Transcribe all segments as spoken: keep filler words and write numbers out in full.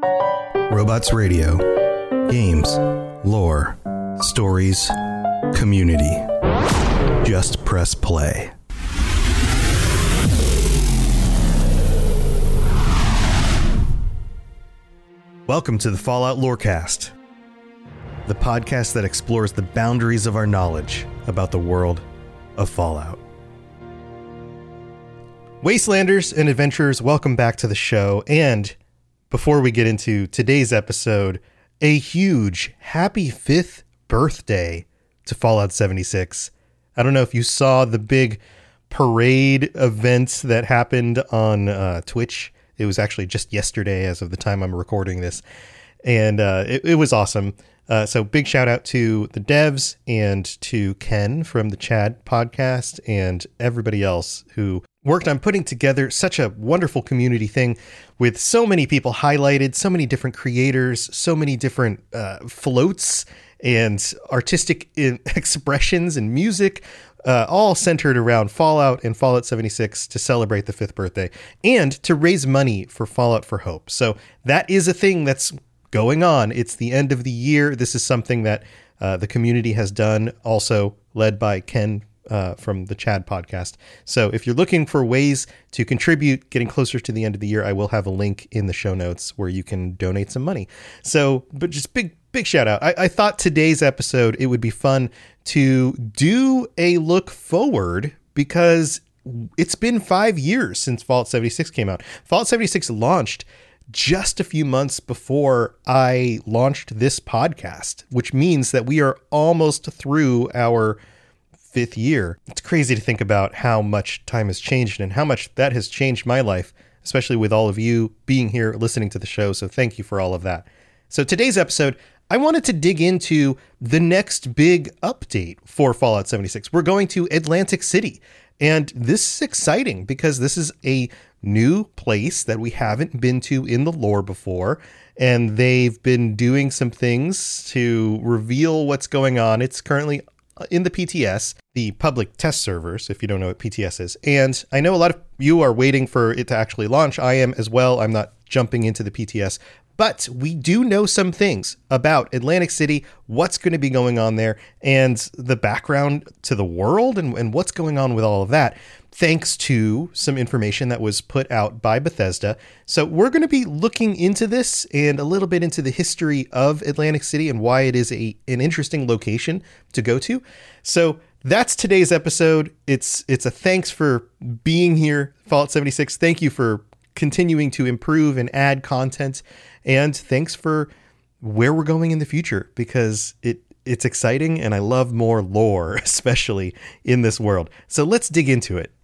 Robots Radio. Games, lore, stories, community. Just press play. Welcome to the Fallout Lorecast, the podcast that explores the boundaries of our knowledge about the world of Fallout. Wastelanders and adventurers, welcome back to the show. And before we get into today's episode, a huge happy fifth birthday to Fallout seventy-six. I don't know if you saw the big parade event that happened on uh, Twitch. It was actually just yesterday as of the time I'm recording this. And uh, it, it was awesome. Uh, so big shout out to the devs and to Ken from the Chad podcast and everybody else who worked on putting together such a wonderful community thing with so many people highlighted, so many different creators, so many different uh, floats and artistic expressions and music. Uh, all centered around Fallout and Fallout seventy-six to celebrate the fifth birthday and to raise money for Fallout for Hope. So that is a thing that's going on. It's the end of the year. This is something that uh, the community has done, also led by Ken uh, from the Chad podcast. So if you're looking for ways to contribute, getting closer to the end of the year, I will have a link in the show notes where you can donate some money. So, but just big, big shout out. I, I thought today's episode, it would be fun to do a look forward because it's been five years since Fallout seventy-six came out. Fallout seventy-six launched just a few months before I launched this podcast, which means that we are almost through our fifth year. It's crazy to think about how much time has changed and how much that has changed my life, especially with all of you being here listening to the show. So thank you for all of that. So today's episode, I wanted to dig into the next big update for Fallout seventy-six. We're going to Atlantic City, and this is exciting because this is a new place that we haven't been to in the lore before, and they've been doing some things to reveal what's going on. It's currently in the P T S, the public test servers, if you don't know what P T S is. And I know a lot of you are waiting for it to actually launch. I am as well. I'm not jumping into the P T S. But we do know some things about Atlantic City, what's going to be going on there, and the background to the world and, and what's going on with all of that, thanks to some information that was put out by Bethesda. So we're going to be looking into this and a little bit into the history of Atlantic City and why it is a an interesting location to go to. So that's today's episode. It's it's a thanks for being here, Fallout seventy-six. Thank you for continuing to improve and add content. And thanks for where we're going in the future, because it it's exciting and I love more lore, especially in this world. So let's dig into it.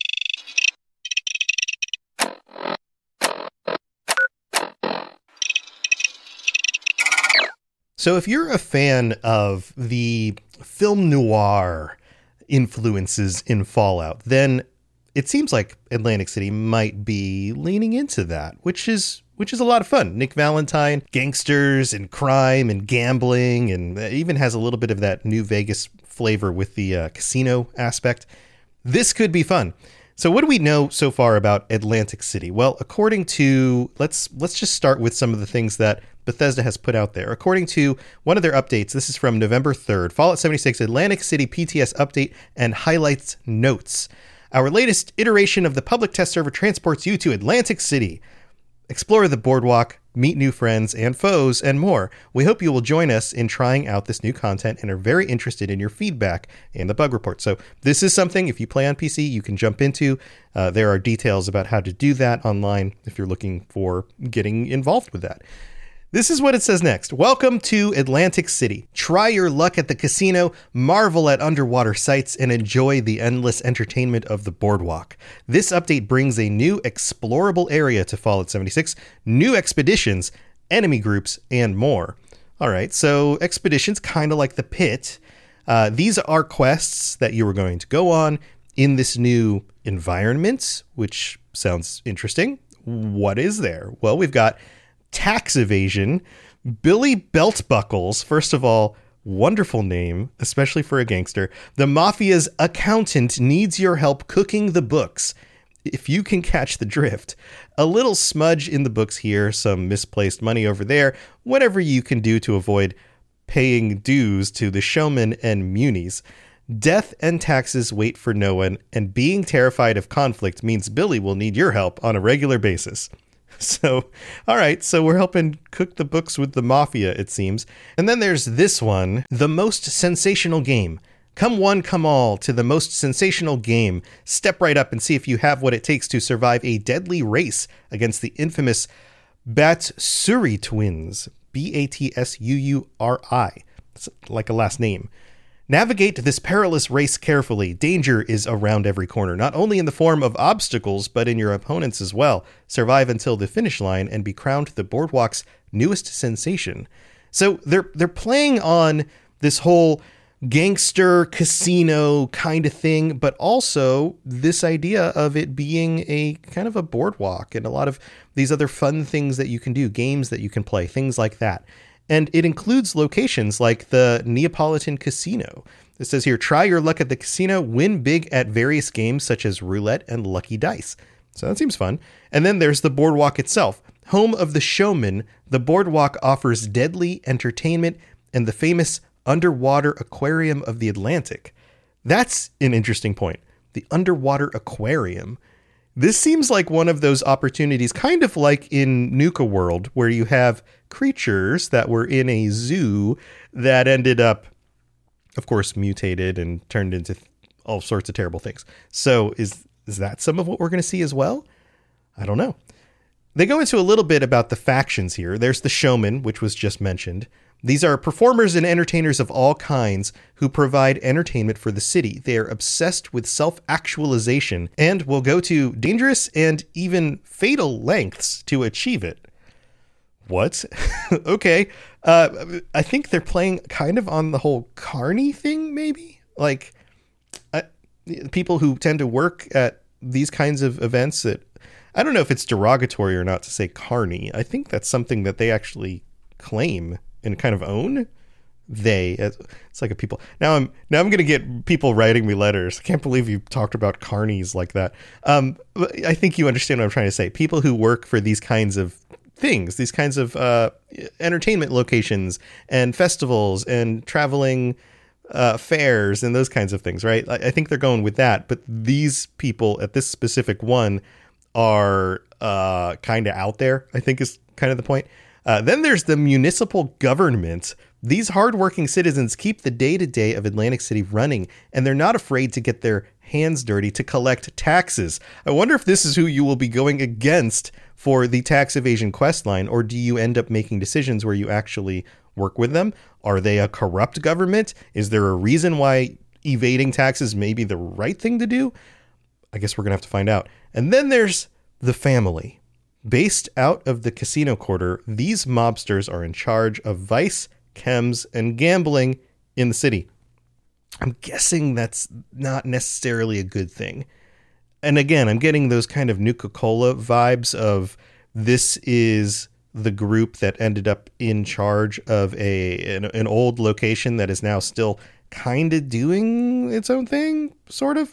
So if you're a fan of the film noir influences in Fallout, then it seems like Atlantic City might be leaning into that, which is which is a lot of fun. Nick Valentine, gangsters and crime and gambling, and it even has a little bit of that New Vegas flavor with the uh, casino aspect. This could be fun. So what do we know so far about Atlantic City? Well, according to, let's let's just start with some of the things that Bethesda has put out there. According to one of their updates, this is from November third, Fallout seventy-six Atlantic City P T S update and highlights notes. Our latest iteration of the public test server transports you to Atlantic City. Explore the boardwalk, meet new friends and foes, and more. We hope you will join us in trying out this new content and are very interested in your feedback in the bug report. So this is something, if you play on P C, you can jump into. Uh, there are details about how to do that online if you're looking for getting involved with that. This is what it says next. Welcome to Atlantic City. Try your luck at the casino, marvel at underwater sights, and enjoy the endless entertainment of the boardwalk. This update brings a new explorable area to Fallout seventy-six, new expeditions, enemy groups, and more. All right, so expeditions, kind of like the pit. Uh, these are quests that you are going to go on in this new environment, which sounds interesting. What is there? Well, we've got tax evasion, Billy Beltbuckles. First of all, wonderful name, especially for a gangster. The Mafia's accountant needs your help cooking the books. if you can catch the drift. A little smudge in the books here, some misplaced money over there, whatever you can do to avoid paying dues to the showmen and munis. Death and taxes wait for no one, and being terrified of conflict means Billy will need your help on a regular basis. So, all right, so we're helping cook the books with the mafia, it seems. And then there's this one, the most sensational game. Come one, come all to the most sensational game. Step right up and see if you have what it takes to survive a deadly race against the infamous Batsuri twins. B A T S U U R I. It's like a last name. Navigate this perilous race carefully. Danger is around every corner, not only in the form of obstacles, but in your opponents as well. Survive until the finish line and be crowned the boardwalk's newest sensation. So they're they're playing on this whole gangster casino kind of thing, but also this idea of it being a kind of a boardwalk and a lot of these other fun things that you can do, games that you can play, things like that. And it includes locations like the Neapolitan Casino. It says here, try your luck at the casino, win big at various games such as roulette and lucky dice. So that seems fun. And then there's the boardwalk itself. Home of the showman, the boardwalk offers deadly entertainment and the famous underwater aquarium of the Atlantic. That's an interesting point. The underwater aquarium. This seems like one of those opportunities, kind of like in Nuka World, where you have creatures that were in a zoo that ended up, of course, mutated and turned into all sorts of terrible things. So is is that some of what we're going to see as well? I don't know. They go into a little bit about the factions here. There's the showman, which was just mentioned. These are performers and entertainers of all kinds who provide entertainment for the city. They are obsessed with self-actualization and will go to dangerous and even fatal lengths to achieve it. What? Okay. Uh, I think they're playing kind of on the whole carny thing, maybe? Like, I, people who tend to work at these kinds of events that, I don't know if it's derogatory or not to say carny. I think that's something that they actually claim and kind of own. They, it's like a people. Now I'm now I'm gonna get people writing me letters. I can't believe you talked about carnies like that. Um, I think you understand what I'm trying to say. People who work for these kinds of things, these kinds of uh, entertainment locations and festivals and traveling uh, fairs and those kinds of things, right? I, I think they're going with that. But these people at this specific one are uh, kind of out there, I think is kind of the point. Uh, then there's the municipal government. These hardworking citizens keep the day-to-day of Atlantic City running, and they're not afraid to get their hands dirty to collect taxes. I wonder if this is who you will be going against for the tax evasion quest line, or do you end up making decisions where you actually work with them? Are they a corrupt government? Is there a reason why evading taxes may be the right thing to do? I guess we're going to have to find out. And then there's the family. Based out of the casino quarter, these mobsters are in charge of vice, chems, and gambling in the city. I'm guessing that's not necessarily a good thing. And again, I'm getting those kind of Nuka-Cola vibes of this is the group that ended up in charge of a an, an old location that is now still kind of doing its own thing, sort of.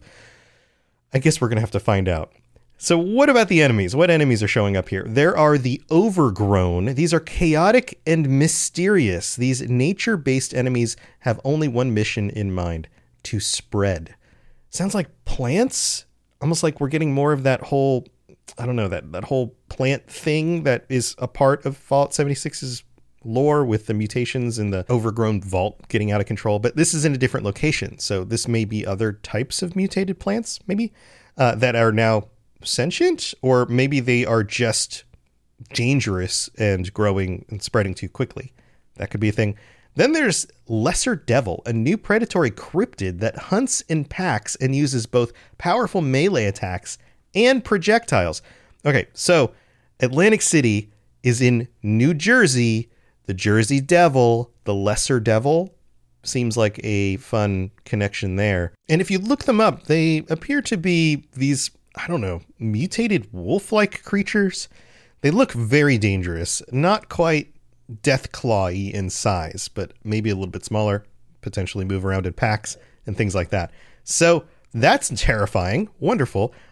I guess we're going to have to find out. So what about the enemies? What enemies are showing up here? There are the Overgrown. These are chaotic and mysterious. These nature-based enemies have only one mission in mind: to spread. Sounds like plants? Almost like we're getting more of that whole, I don't know, that, that whole plant thing that is a part of Fallout seventy-six's lore with the mutations and the overgrown vault getting out of control. But this is in a different location. So this may be other types of mutated plants, maybe, uh, that are now sentient, or maybe they are just dangerous and growing and spreading too quickly. That could be a thing. Then there's Lesser Devil, a new predatory cryptid that hunts in packs and uses both powerful melee attacks and projectiles. Okay, so Atlantic City is in New Jersey. The Jersey Devil, the Lesser Devil, seems like a fun connection there. And if you look them up, they appear to be these, I don't know, mutated wolf-like creatures. They look very dangerous. Not quite Deathclaw-y in size, but maybe a little bit smaller, potentially move around in packs and things like that. So that's terrifying. Wonderful.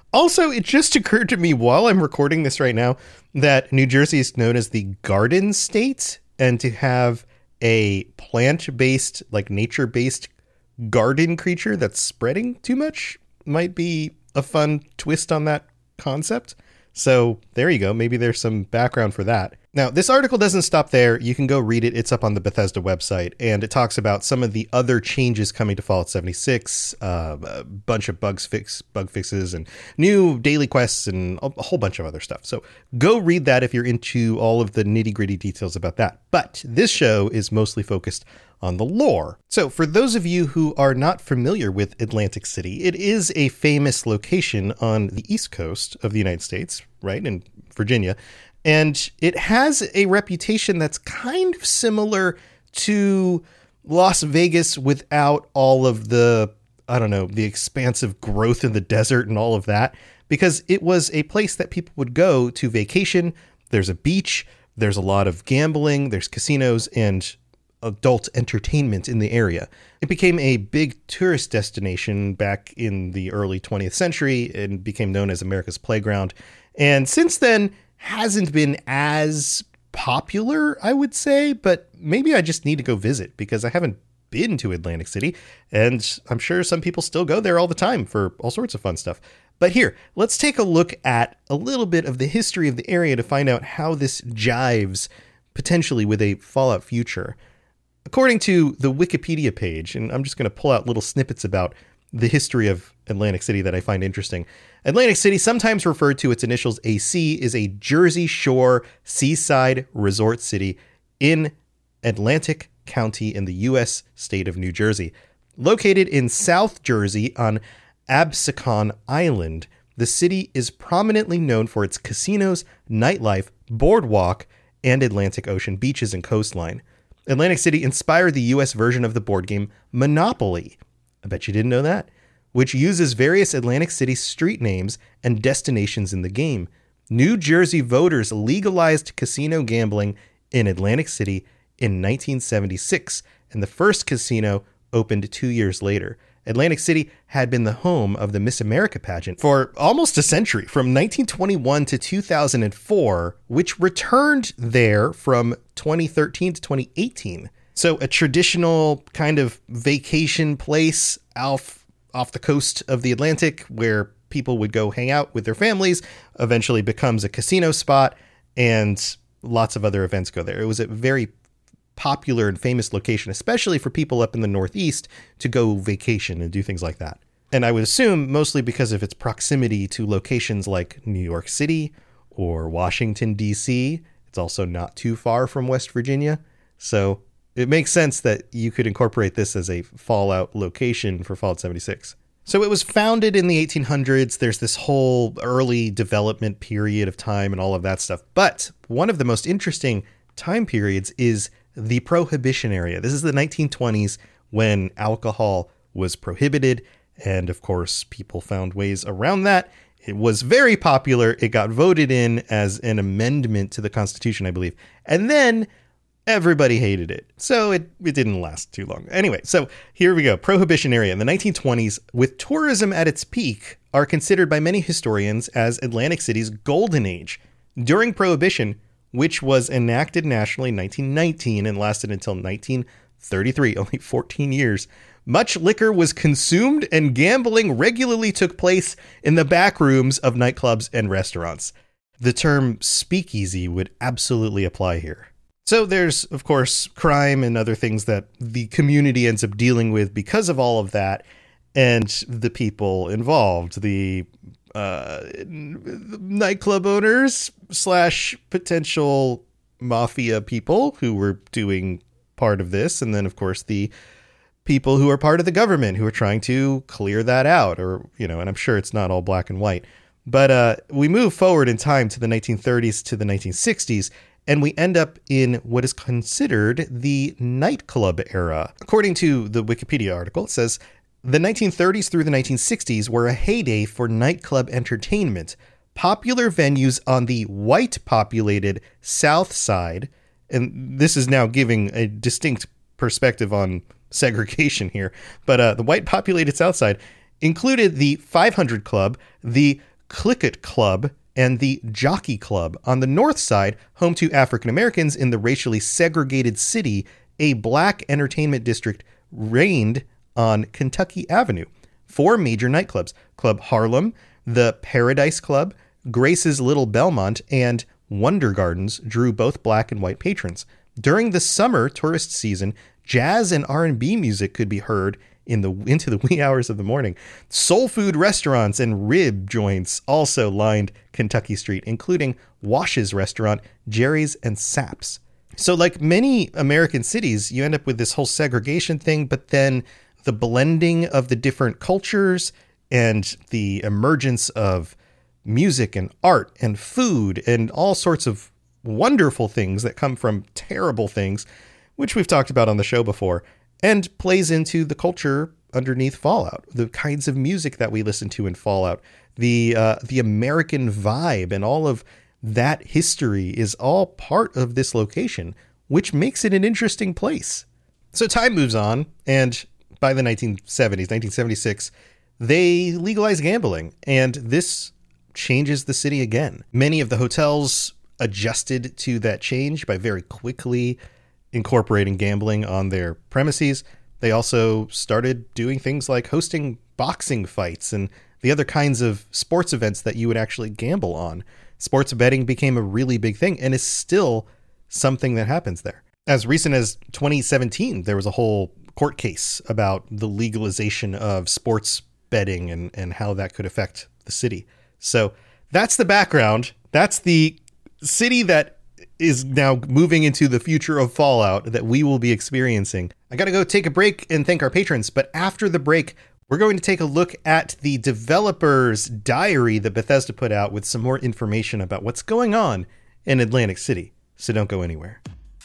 Also, it just occurred to me while I'm recording this right now that New Jersey is known as the Garden State, and to have a plant-based, like nature-based garden creature that's spreading too much might be a fun twist on that concept. So there you go. Maybe there's some background for that. Now, this article doesn't stop there. You can go read it. It's up on the Bethesda website, and it talks about some of the other changes coming to Fallout seventy-six, uh, a bunch of bugs fix, bug fixes, and new daily quests, and a whole bunch of other stuff. So go read that if you're into all of the nitty-gritty details about that. But this show is mostly focused on the lore. So for those of you who are not familiar with Atlantic City, it is a famous location on the East Coast of the United States, right, in Virginia. And it has a reputation that's kind of similar to Las Vegas without all of the, I don't know, the expansive growth in the desert and all of that, because it was a place that people would go to vacation. There's a beach, there's a lot of gambling, there's casinos and adult entertainment in the area. It became a big tourist destination back in the early twentieth century and became known as America's Playground. And since then, hasn't been as popular, I would say, but maybe I just need to go visit because I haven't been to Atlantic City, and I'm sure some people still go there all the time for all sorts of fun stuff. But here, let's take a look at a little bit of the history of the area to find out how this jives potentially with a Fallout future. According to the Wikipedia page, and I'm just going to pull out little snippets about the history of Atlantic City that I find interesting. Atlantic City, sometimes referred to its initials A C, is a Jersey Shore seaside resort city in Atlantic County in the U S state of New Jersey. Located in South Jersey on Absecon Island, the city is prominently known for its casinos, nightlife, boardwalk, and Atlantic Ocean beaches and coastline. Atlantic City inspired the U S version of the board game Monopoly. I bet you didn't know that. Which uses various Atlantic City street names and destinations in the game. New Jersey voters legalized casino gambling in Atlantic City in nineteen seventy-six, and the first casino opened two years later. Atlantic City had been the home of the Miss America pageant for almost a century, from nineteen twenty-one to two thousand four, which returned there from twenty thirteen to twenty eighteen. So a traditional kind of vacation place off, off the coast of the Atlantic where people would go hang out with their families eventually becomes a casino spot, and lots of other events go there. It was a very popular and famous location, especially for people up in the Northeast to go vacation and do things like that. And I would assume mostly because of its proximity to locations like New York City or Washington, D C. It's also not too far from West Virginia. So it makes sense that you could incorporate this as a Fallout location for Fallout seventy-six. So it was founded in the eighteen hundreds. There's this whole early development period of time and all of that stuff. But one of the most interesting time periods is the Prohibition era. This is the nineteen twenties when alcohol was prohibited. And of course, people found ways around that. It was very popular. It got voted in as an amendment to the Constitution, I believe. And then everybody hated it. So it, it didn't last too long. Anyway, so here we go. Prohibition era in the nineteen twenties, with tourism at its peak, are considered by many historians as Atlantic City's golden age. During Prohibition, which was enacted nationally in nineteen nineteen and lasted until nineteen thirty-three, only fourteen years, much liquor was consumed and gambling regularly took place in the back rooms of nightclubs and restaurants. The term speakeasy would absolutely apply here. So there's, of course, crime and other things that the community ends up dealing with because of all of that, and the people involved, the uh, nightclub owners slash potential mafia people who were doing part of this, and then, of course, the people who are part of the government who are trying to clear that out, or, you know, and I'm sure it's not all black and white. But uh, we move forward in time to the nineteen thirties to the nineteen sixties, and we end up in what is considered the nightclub era. According to the Wikipedia article, it says, the nineteen thirties through the nineteen sixties were a heyday for nightclub entertainment. Popular venues on the white-populated South Side, and this is now giving a distinct perspective on segregation here, but uh, the white-populated South Side included the five hundred Club, the Clicket Club and the Jockey Club. On the north side, home to African Americans in the racially segregated city, a black entertainment district reigned on Kentucky Avenue. Four major nightclubs: Club Harlem, the Paradise Club, Grace's Little Belmont, and Wonder Gardens drew both black and white patrons. During the summer tourist season, jazz and R and B music could be heard in the into the wee hours of the morning. Soul food restaurants and rib joints also lined Kentucky Street, including Wash's restaurant, Jerry's, and Saps. So like many American cities, you end up with this whole segregation thing, but then the blending of the different cultures and the emergence of music and art and food and all sorts of wonderful things that come from terrible things, which we've talked about on the show before, and plays into the culture underneath Fallout, the kinds of music that we listen to in Fallout, the uh, the American vibe, and all of that history is all part of this location, which makes it an interesting place. So time moves on, and by the nineteen seventies, nineteen seventy-six, they legalize gambling, and this changes the city again. Many of the hotels adjusted to that change by very quickly incorporating gambling on their premises. They also started doing things like hosting boxing fights and the other kinds of sports events that you would actually gamble on. Sports betting became a really big thing and is still something that happens there. As recent as twenty seventeen, there was a whole court case about the legalization of sports betting and, and how that could affect the city. So that's the background. That's the city that is now moving into the future of Fallout that we will be experiencing. I got to go take a break and thank our patrons. But after the break, we're going to take a look at the developer's diary that Bethesda put out with some more information about what's going on in Atlantic City. So don't go anywhere.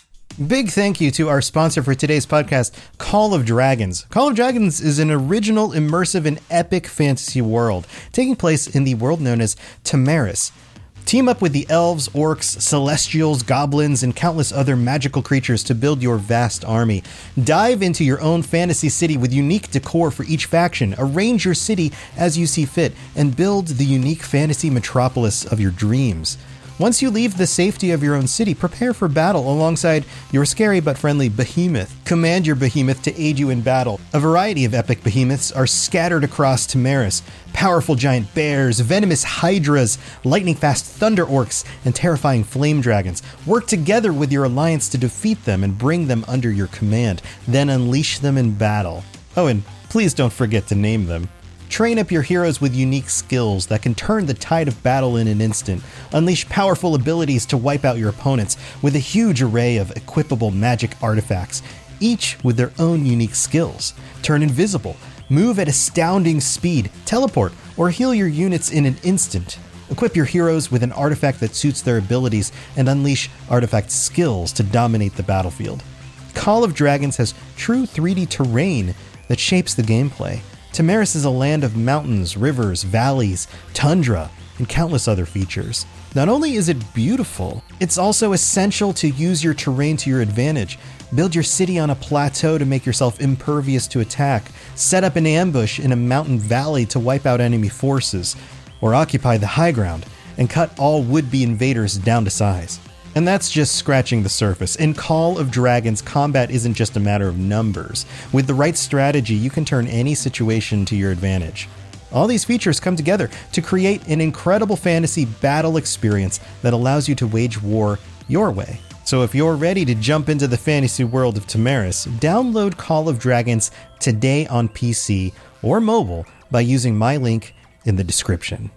Big thank you to our sponsor for today's podcast, Call of Dragons. Call of Dragons is an original, immersive, and epic fantasy world taking place in the world known as Tamaris. Team up with the elves, orcs, celestials, goblins, and countless other magical creatures to build your vast army. Dive into your own fantasy city with unique decor for each faction. Arrange your city as you see fit and build the unique fantasy metropolis of your dreams. Once you leave the safety of your own city, prepare for battle alongside your scary but friendly behemoth. Command your behemoth to aid you in battle. A variety of epic behemoths are scattered across Tamaris. Powerful giant bears, venomous hydras, lightning-fast thunder orcs, and terrifying flame dragons. Work together with your alliance to defeat them and bring them under your command. Then unleash them in battle. Oh, and please don't forget to name them. Train up your heroes with unique skills that can turn the tide of battle in an instant. Unleash powerful abilities to wipe out your opponents with a huge array of equipable magic artifacts, each with their own unique skills. Turn invisible, move at astounding speed, teleport, or heal your units in an instant. Equip your heroes with an artifact that suits their abilities and unleash artifact skills to dominate the battlefield. Call of Dragons has true three D terrain that shapes the gameplay. Tamaris is a land of mountains, rivers, valleys, tundra, and countless other features. Not only is it beautiful, it's also essential to use your terrain to your advantage. Build your city on a plateau to make yourself impervious to attack. Set up an ambush in a mountain valley to wipe out enemy forces. Or occupy the high ground and cut all would-be invaders down to size. And that's just scratching the surface. In Call of Dragons, combat isn't just a matter of numbers. With the right strategy, you can turn any situation to your advantage. All these features come together to create an incredible fantasy battle experience that allows you to wage war your way. So if you're ready to jump into the fantasy world of Tamaris, download Call of Dragons today on P C or mobile by using my link in the description.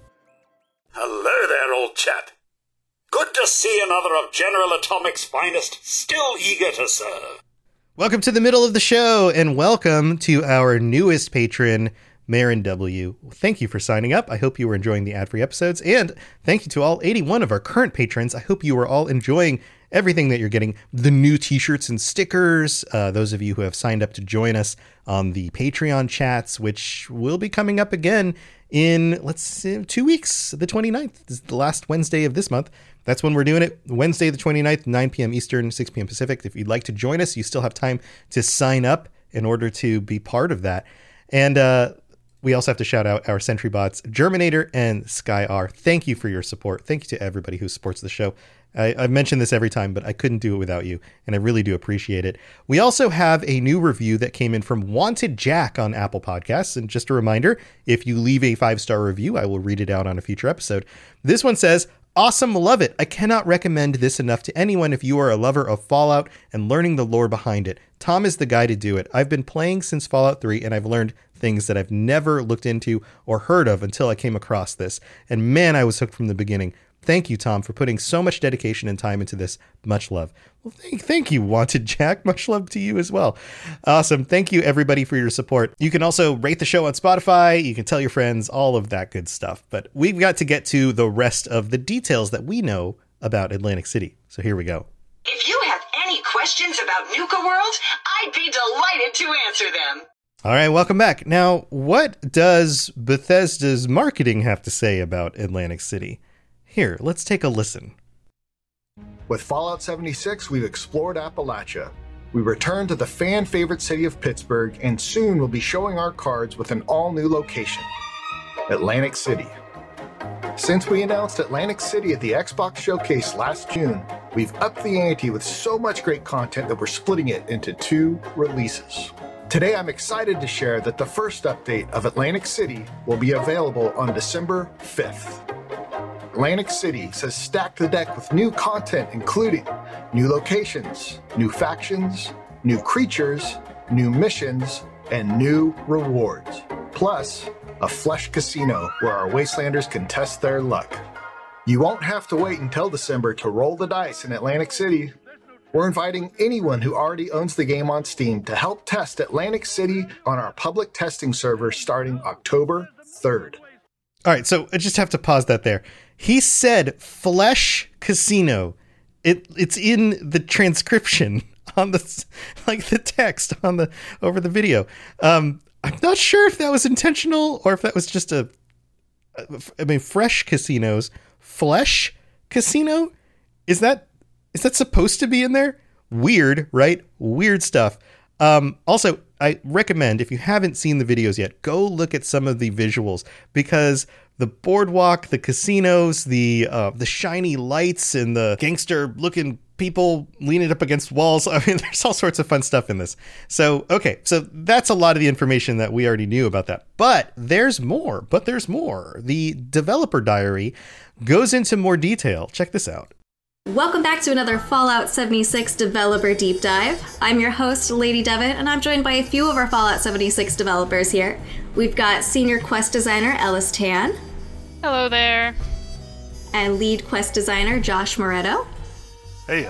Hello there, old chap. Good to see another of General Atomic's finest, still eager to serve. Welcome to the middle of the show, and welcome to our newest patron, Marin W. Thank you for signing up. I hope you were enjoying the ad-free episodes, and thank you to all eighty-one of our current patrons. I hope you are all enjoying everything that you're getting, the new t-shirts and stickers, uh, those of you who have signed up to join us on the Patreon chats, which will be coming up again in, let's see, two weeks, the twenty-ninth. This is the last Wednesday of this month. That's when we're doing it. Wednesday the twenty-ninth, nine p.m. Eastern, six p.m. Pacific. If you'd like to join us, you still have time to sign up in order to be part of that. And uh, We also have to shout out our Sentry Bots, Germinator and Sky R. Thank you for your support. Thank you to everybody who supports the show. I, I've mentioned this every time, but I couldn't do it without you, and I really do appreciate it. We also have a new review that came in from Wanted Jack on Apple Podcasts, and just a reminder, if you leave a five-star review, I will read it out on a future episode. This one says, awesome, love it. I cannot recommend this enough to anyone if you are a lover of Fallout and learning the lore behind it. Tom is the guy to do it. I've been playing since Fallout three, and I've learned things that I've never looked into or heard of until I came across this. And man, I was hooked from the beginning. Thank you, Tom, for putting so much dedication and time into this. Much love. Well, thank, thank you, Wanted Jack. Much love to you as well. Awesome. Thank you, everybody, for your support. You can also rate the show on Spotify. You can tell your friends, all of that good stuff. But we've got to get to the rest of the details that we know about Atlantic City. So here we go. If you have any questions about Nuka World, I'd be delighted to answer them. All right, welcome back. Now, what does Bethesda's marketing have to say about Atlantic City? Here, let's take a listen. With Fallout seventy-six, we've explored Appalachia. We return to the fan-favorite city of Pittsburgh, and soon we'll be showing our cards with an all-new location, Atlantic City. Since we announced Atlantic City at the Xbox Showcase last June, we've upped the ante with so much great content that we're splitting it into two releases. Today, I'm excited to share that the first update of Atlantic City will be available on December fifth. Atlantic City says stack the deck with new content, including new locations, new factions, new creatures, new missions, and new rewards. Plus, a Flesh Casino where our Wastelanders can test their luck. You won't have to wait until December to roll the dice in Atlantic City. We're inviting anyone who already owns the game on Steam to help test Atlantic City on our public testing server starting October third. All right, so I just have to pause that there. He said Flesh Casino. It it's in the transcription on the like the text on the over the video. Um, I'm not sure if that was intentional or if that was just a. I mean, Fresh Casinos, Flesh Casino. Is that is that supposed to be in there? Weird, right? Weird stuff. Um, also, I recommend, if you haven't seen the videos yet, go look at some of the visuals, because the boardwalk, the casinos, the uh, the shiny lights, and the gangster-looking people leaning up against walls. I mean, there's all sorts of fun stuff in this. So, okay, so that's a lot of the information that we already knew about that. But there's more, but there's more. The developer diary goes into more detail. Check this out. Welcome back to another Fallout seventy-six developer deep dive. I'm your host, Lady Devin, and I'm joined by a few of our Fallout seventy-six developers here. We've got senior quest designer Ellis Tan. Hello there. And lead quest designer Josh Moretto. Hey.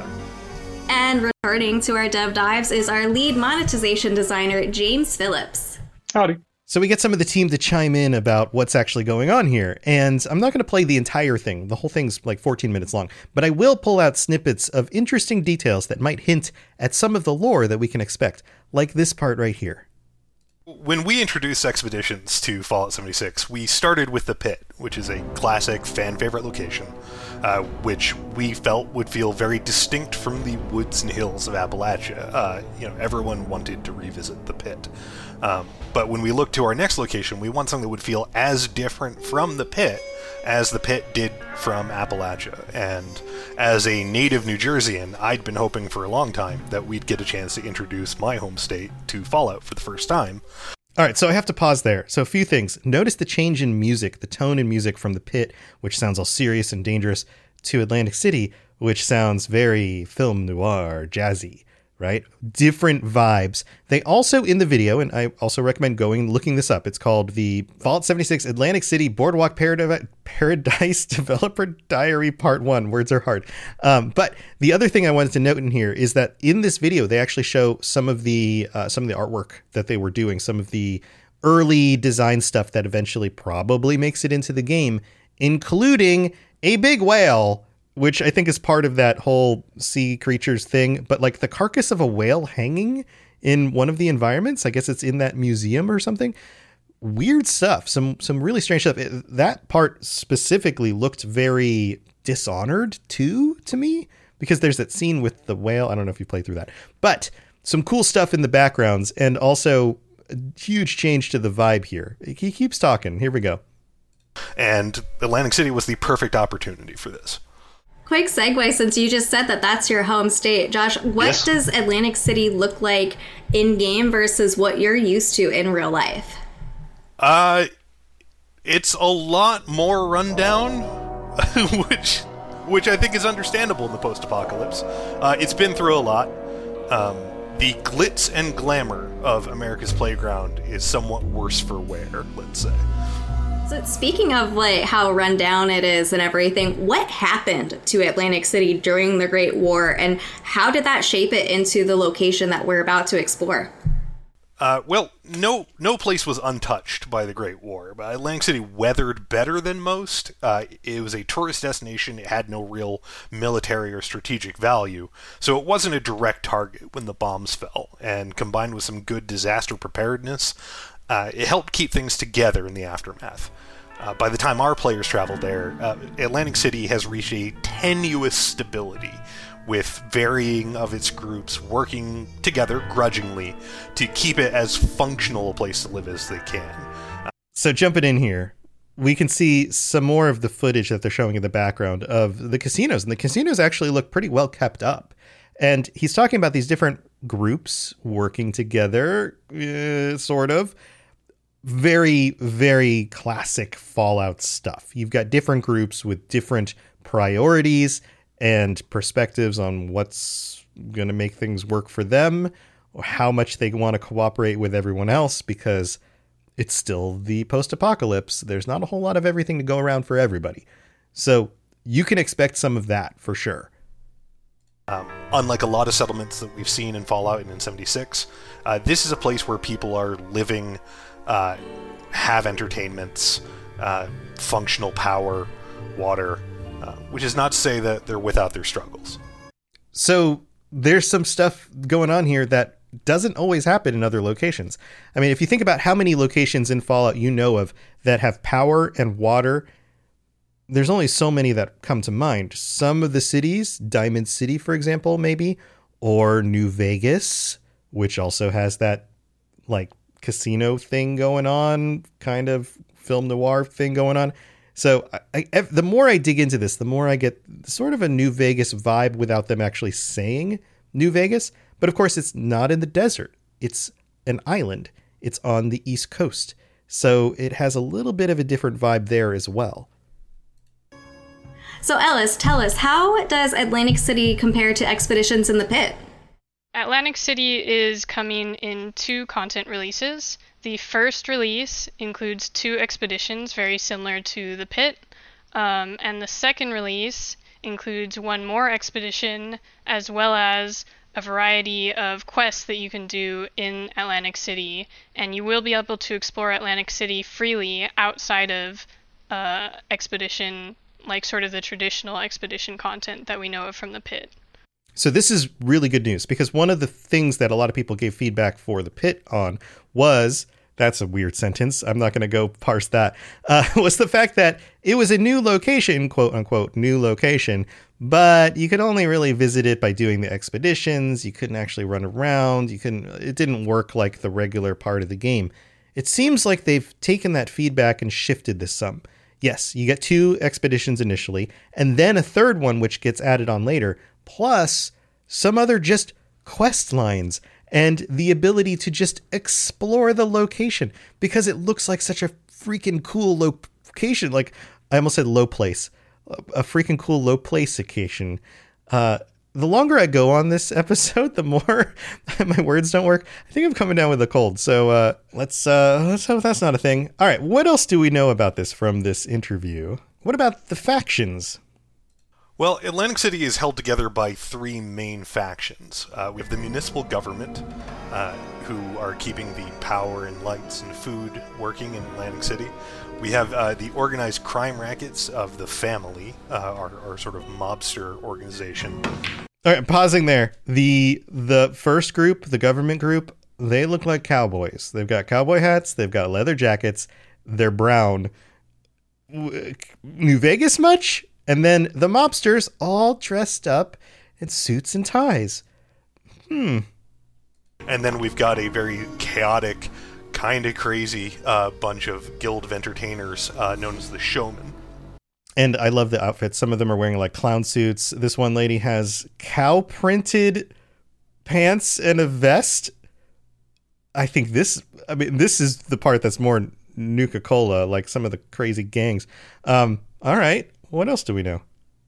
And returning to our dev dives is our lead monetization designer James Phillips. Howdy. So we get some of the team to chime in about what's actually going on here. And I'm not going to play the entire thing. The whole thing's like fourteen minutes long. But I will pull out snippets of interesting details that might hint at some of the lore that we can expect, like this part right here. When we introduced expeditions to Fallout seventy-six, we started with the Pit, which is a classic fan-favorite location, uh, which we felt would feel very distinct from the woods and hills of Appalachia. Uh, you know, everyone wanted to revisit the Pit. Um, but when we looked to our next location, we want something that would feel as different from the Pit as the Pit did from Appalachia. And as a native New Jerseyan, I'd been hoping for a long time that we'd get a chance to introduce my home state to Fallout for the first time. All right, so I have to pause there. So a few things. Notice the change in music, the tone in music from the Pit, which sounds all serious and dangerous, to Atlantic City, which sounds very film noir, jazzy. Right? Different vibes. They also, in the video, and I also recommend going and looking this up, it's called the Fallout seventy-six Atlantic City Boardwalk Parad- Paradise Developer Diary Part one. Words are hard. Um, but the other thing I wanted to note in here is that in this video, they actually show some of the uh, some of the artwork that they were doing, some of the early design stuff that eventually probably makes it into the game, including a big whale, which I think is part of that whole sea creatures thing, but like the carcass of a whale hanging in one of the environments. I guess it's in that museum or something. Weird stuff. Some some really strange stuff. It, that part specifically looked very Dishonored too to me, because there's that scene with the whale. I don't know if you played through that, but some cool stuff in the backgrounds. And also a huge change to the vibe here. He keeps talking. Here we go. And Atlantic City was the perfect opportunity for this. Quick segue, since you just said that that's your home state. Josh, what Yes. does Atlantic City look like in-game versus what you're used to in real life? Uh, it's a lot more rundown, which which I think is understandable in the post-apocalypse. Uh, it's been through a lot. Um, the glitz and glamour of America's Playground is somewhat worse for wear, let's say. So speaking of like how run down it is and everything, what happened to Atlantic City during the Great War, and how did that shape it into the location that we're about to explore? Uh, well, no no place was untouched by the Great War, but Atlantic City weathered better than most. Uh, it was a tourist destination. It had no real military or strategic value, so it wasn't a direct target when the bombs fell, and combined with some good disaster preparedness, uh, it helped keep things together in the aftermath. Uh, by the time our players traveled there, uh, Atlantic City has reached a tenuous stability, with varying of its groups working together grudgingly to keep it as functional a place to live as they can. So jumping in here, we can see some more of the footage that they're showing in the background of the casinos. And the casinos actually look pretty well kept up. And he's talking about these different groups working together, uh, sort of. Very, very classic Fallout stuff. You've got different groups with different priorities and perspectives on what's going to make things work for them, or how much they want to cooperate with everyone else, because it's still the post-apocalypse. There's not a whole lot of everything to go around for everybody. So you can expect some of that for sure. Um, unlike a lot of settlements that we've seen in Fallout and in seventy-six, uh, this is a place where people are living, uh, have entertainments, uh, functional power, water, uh, which is not to say that they're without their struggles. So there's some stuff going on here that doesn't always happen in other locations. I mean, if you think about how many locations in Fallout you know of that have power and water, there's only so many that come to mind. Some of the cities, Diamond City, for example, maybe, or New Vegas, which also has that like casino thing going on, kind of film noir thing going on. So I, I, the more I dig into this, the more I get sort of a New Vegas vibe without them actually saying New Vegas. But of course, it's not in the desert. It's an island. It's on the East Coast. So it has a little bit of a different vibe there as well. So Ellis, tell us, how does Atlantic City compare to Expeditions in the Pit? Atlantic City is coming in two content releases. The first release includes two expeditions very similar to the Pit, um, and the second release includes one more expedition as well as a variety of quests that you can do in Atlantic City, and you will be able to explore Atlantic City freely outside of uh, expedition, like sort of the traditional expedition content that we know of from the Pit. So this is really good news, because one of the things that a lot of people gave feedback for the Pit on was, that's a weird sentence, I'm not going to go parse that, uh, was the fact that it was a new location, quote unquote, new location, but you could only really visit it by doing the expeditions. You couldn't actually run around. You couldn't, it didn't work like the regular part of the game. It seems like they've taken that feedback and shifted this some. Yes, you get two expeditions initially, and then a third one, which gets added on later, plus some other just quest lines and the ability to just explore the location, because it looks like such a freaking cool location. Like, I almost said low place, a freaking cool low place occasion. Uh, the longer I go on this episode, the more my words don't work. I think I'm coming down with a cold. So uh, let's, uh, let's hope that's not a thing. All right. What else do we know about this from this interview? What about the factions? Well, Atlantic City is held together by three main factions. Uh, we have the municipal government, uh, who are keeping the power and lights and food working in Atlantic City. We have uh, the organized crime rackets of the family, uh, our, our sort of mobster organization. All right, pausing there. The the first group, the government group, they look like cowboys. They've got cowboy hats. They've got leather jackets. They're brown. New Vegas much? And then the mobsters all dressed up in suits and ties. Hmm. And then we've got a very chaotic kind of crazy uh, bunch of guild of entertainers uh, known as the Showmen. And I love the outfits. Some of them are wearing like clown suits. This one lady has cow printed pants and a vest. I think this, I mean, this is the part that's more Nuka-Cola, like some of the crazy gangs. Um, all right. What else do we know?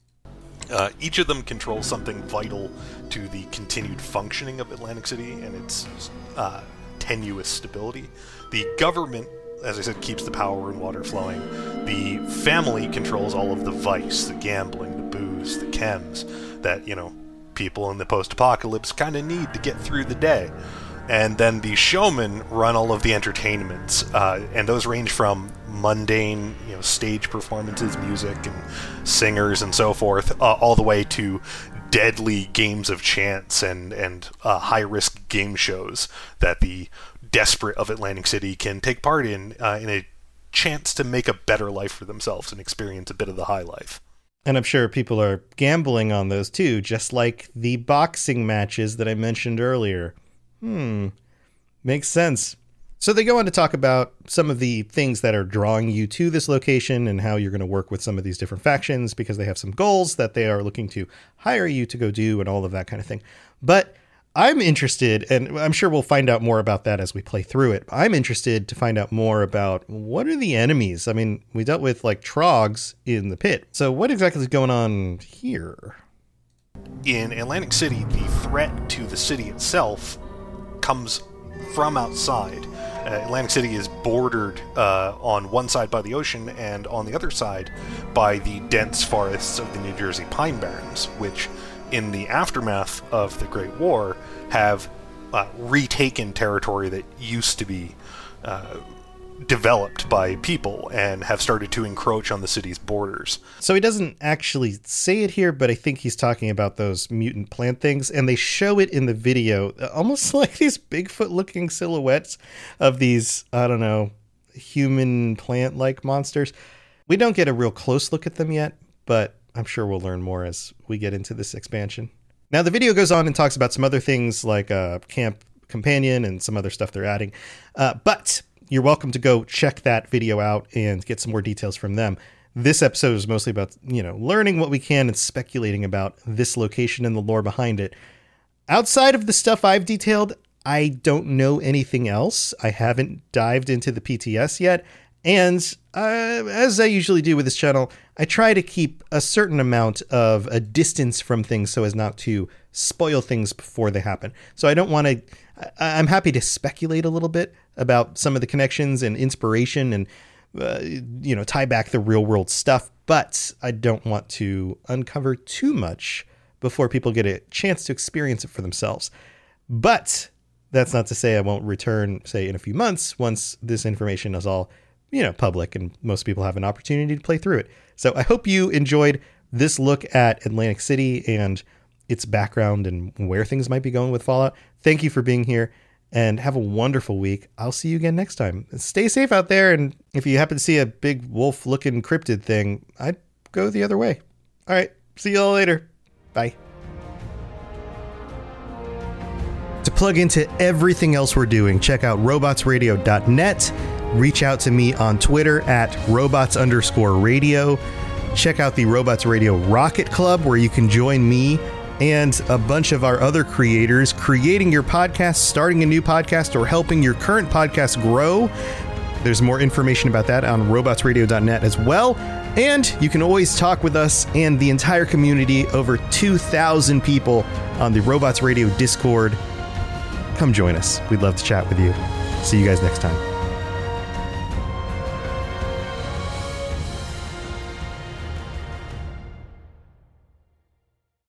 Uh, each of them controls something vital to the continued functioning of Atlantic City and its uh, tenuous stability. The government, as I said, keeps the power and water flowing. The family controls all of the vice, the gambling, the booze, the chems that, you know, people in the post-apocalypse kind of need to get through the day. And then the Showmen run all of the entertainments, uh, and those range from mundane, you know, stage performances, music, and singers, and so forth, uh, all the way to deadly games of chance and and uh, high-risk game shows that the desperate of Atlantic City can take part in uh, in a chance to make a better life for themselves and experience a bit of the high life. And I'm sure people are gambling on those too, just like the boxing matches that I mentioned earlier. Hmm, makes sense. So they go on to talk about some of the things that are drawing you to this location and how you're going to work with some of these different factions because they have some goals that they are looking to hire you to go do and all of that kind of thing. But I'm interested, and I'm sure we'll find out more about that as we play through it. I'm interested to find out more about what are the enemies. I mean, we dealt with like Trogs in the pit. So what exactly is going on here? In Atlantic City, the threat to the city itself comes from outside. Uh, Atlantic City is bordered uh, on one side by the ocean and on the other side by the dense forests of the New Jersey Pine Barrens, which in the aftermath of the Great War have uh, retaken territory that used to be uh, developed by people and have started to encroach on the city's borders. So he doesn't actually say it here, but I think he's talking about those mutant plant things, and they show it in the video, almost like these Bigfoot-looking silhouettes of these, I don't know, human plant-like monsters. We don't get a real close look at them yet, but I'm sure we'll learn more as we get into this expansion. Now, the video goes on and talks about some other things like uh, Camp Companion and some other stuff they're adding, uh, but you're welcome to go check that video out and get some more details from them. This episode is mostly about, you know, learning what we can and speculating about this location and the lore behind it. Outside of the stuff I've detailed, I don't know anything else. I haven't dived into the P T S yet. And uh, as I usually do with this channel, I try to keep a certain amount of a distance from things so as not to spoil things before they happen. So I don't want to... I'm happy to speculate a little bit about some of the connections and inspiration and, uh, you know, tie back the real world stuff, but I don't want to uncover too much before people get a chance to experience it for themselves. But that's not to say I won't return, say, in a few months once this information is all, you know, public and most people have an opportunity to play through it. So I hope you enjoyed this look at Atlantic City and its background and where things might be going with Fallout. Thank you for being here and have a wonderful week. I'll see you again next time. Stay safe out there. And if you happen to see a big wolf looking cryptid thing, I'd go the other way. All right. See you all later. Bye. To plug into everything else we're doing, check out robots radio dot net. Reach out to me on Twitter at robots underscore radio. Check out the Robots Radio Rocket Club, where you can join me and a bunch of our other creators creating your podcast, starting a new podcast, or helping your current podcast grow. There's more information about that on robots radio dot net as well. And you can always talk with us and the entire community, over two thousand people on the Robots Radio Discord. Come join us. We'd love to chat with you. See you guys next time.